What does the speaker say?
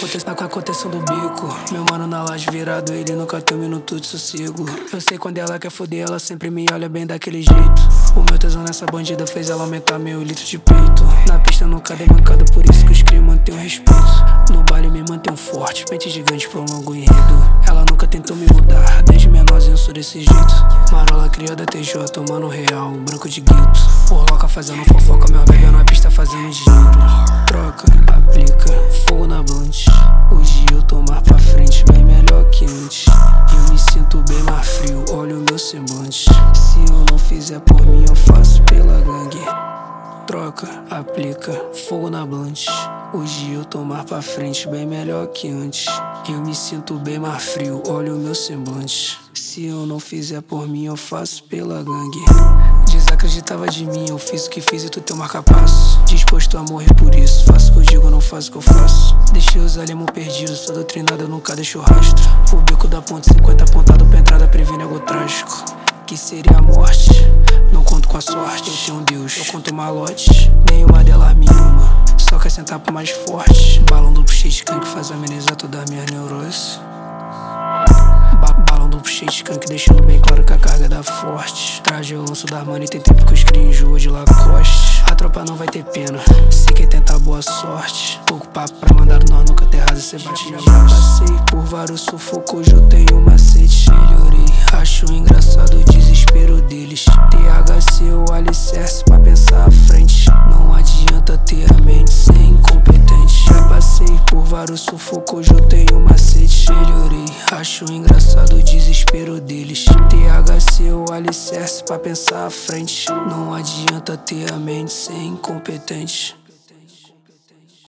acontecendo do bico. Meu mano na laje virado, ele nunca tem um minuto de sossego. Eu sei quando ela quer foder, ela sempre me olha bem daquele jeito. O meu tesão nessa bandida fez ela aumentar meu litro de peito. Na pista eu nunca dei bancada, por isso que os cria mantêm o respeito. No baile me mantém forte, pente gigante pro longo enredo. Ela nunca tentou me mudar, desde menorzinho eu sou desse jeito. Marola criada TJ, mano real, branco de gueto. Porloca fazendo fofoca, meu bebê na pista fazendo dinheiro. Troca, aplica, fogo na blunt. Hoje eu tô mais pra frente, bem melhor que antes. Eu me sinto bem mais frio, olha o meu semblante. Se eu não fizer por mim, eu faço pela gangue. Troca, aplica, fogo na blunt. Hoje eu tô mais pra frente, bem melhor que antes. Eu me sinto bem mais frio, olha o meu semblante. Se eu não fizer por mim, eu faço pela gangue. Desacreditava de mim, eu fiz o que fiz e tu teu marca-passo. Disposto a morrer por isso, faço o que eu digo, não faço o que eu faço. Deixei os alemos perdidos, sou doutrinado, eu nunca deixo rastro. O bico da ponte, 50 apontado pra entrada, previne algo trágico. Que seria a morte, não conto com a sorte. Eu tenho um Deus, eu conto malote, nenhuma delas me ama. Só quer sentar pro mais forte. Balão duplo cheio de skunk faz amenizar toda a minha neurose. Balão duplo cheio de skunk deixando bem claro que a carga dá forte. Traje eu lanço da money, tem tempo que os cria enjoa de Lacoste. A tropa não vai ter pena, se quer tentar boa sorte. Pouco papo pra mandar nós nunca terrado, cê bate na base. Passei por vários sufocos, eu tenho macete. Melhorei, acho engraçado o desespero deles. THC o alicerce pra pensar à frente. Não adianta ter a mente ser incompetente. Já passei por vários sufocos, eu tenho macete. Melhorei, acho engraçado o desespero deles. THC o alicerce pra pensar à frente. Não adianta ter a mente ser incompetente.